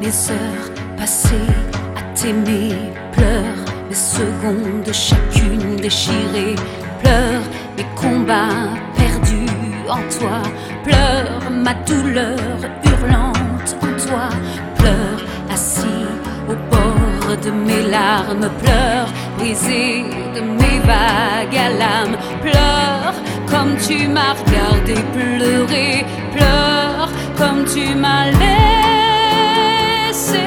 les heures passées à t'aimer, pleure les secondes chacune déchirées, pleure mes combats perdus en toi, pleure ma douleur hurlante en toi, pleure assis au bord de mes larmes, pleure brisé de mes vagues à l'âme, pleure comme tu m'as regardé pleurer, pleure comme tu m'as laissé.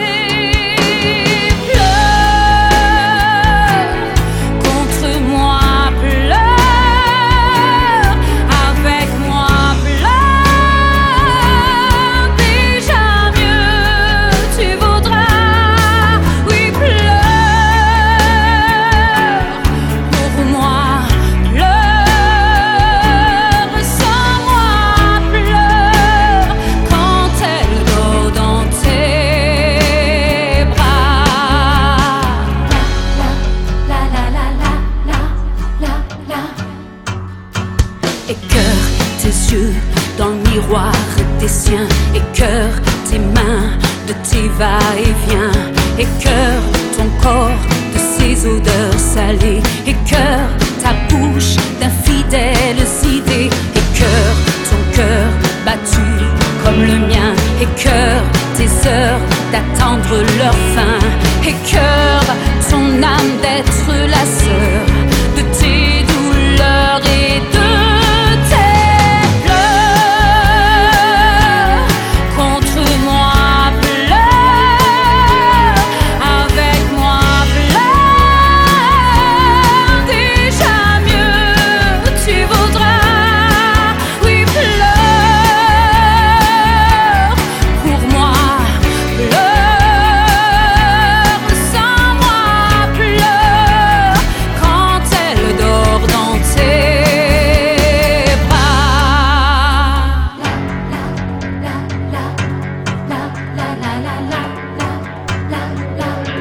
Écœure tes yeux dans le miroir des siens, écœure tes mains de tes va-et-vient, écœure ton corps de ses odeurs salées, écœure ta bouche d'infidèles idées, écœure ton cœur battu comme le mien, écœure tes heures d'attendre leur fin, écœure ton âme d'être la sœur de tes douleurs et de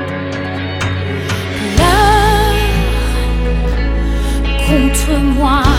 contre moi.